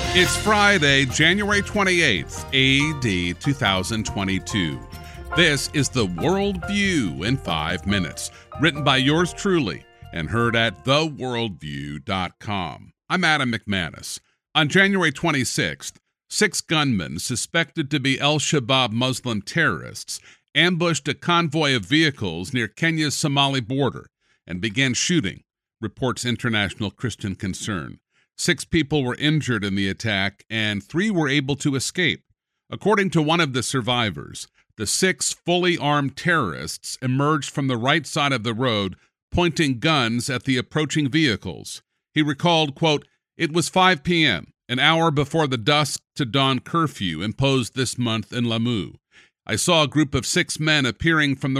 It's Friday, January 28th, AD 2022. This is the World View in 5 minutes, written by yours truly and heard at theworldview.com. I'm Adam McManus. On January 26th, 6 gunmen suspected to be al-Shabaab Muslim terrorists ambushed a convoy of vehicles near Kenya's Somali border and began shooting, reports International Christian Concern. 6 people were injured in the attack, and 3 were able to escape. According to one of the survivors, the 6 fully armed terrorists emerged from the right side of the road, pointing guns at the approaching vehicles. He recalled, quote, "It was 5 p.m., an hour before the dusk to dawn curfew imposed this month in Lamu. I saw a group of 6 men appearing from the